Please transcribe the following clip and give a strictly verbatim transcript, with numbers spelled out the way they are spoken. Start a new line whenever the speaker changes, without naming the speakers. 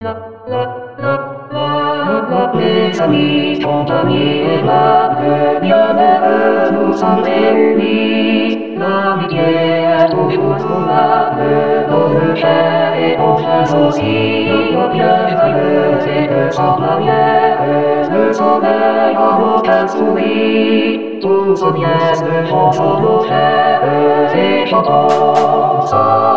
La la la la la les amis sont aimables, bienheureux nous sommes réunis. L'amitié est toujours trouvable, dans le cœur et dans le aussi. Bienheureux et que sans barrière, le sommeil en aucun souris. Tout se vienne de ton jour nos frères et chantons.